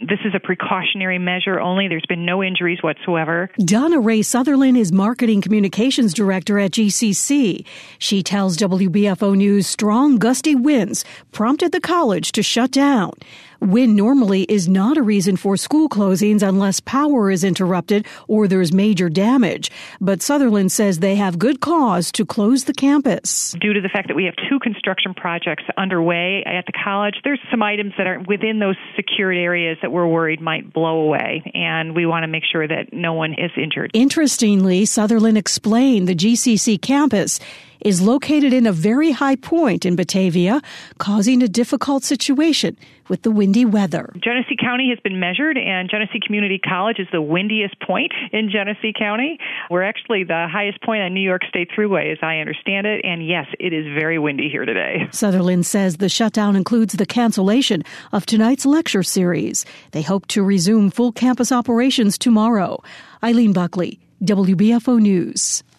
This is a precautionary measure only. There's been no injuries whatsoever. Donna Ray Sutherland is Marketing Communications Director at GCC. She tells WBFO News strong, gusty winds prompted the college to shut down. Wind normally is not a reason for school closings unless power is interrupted or there's major damage. But Sutherland says they have good cause to close the campus. Due to the fact that we have two construction projects underway at the college, there's some items that are within those secured areas that we're worried might blow away, and we want to make sure that no one is injured. Interestingly, Sutherland explained the GCC campus is located in a very high point in Batavia, causing a difficult situation with the windy weather. Genesee County has been measured, and Genesee Community College is the windiest point in Genesee County. We're actually the highest point on New York State Thruway, as I understand it, and yes, it is very windy here today. Sutherland says the shutdown includes the cancellation of tonight's lecture series. They hope to resume full campus operations tomorrow. Eileen Buckley, WBFO News.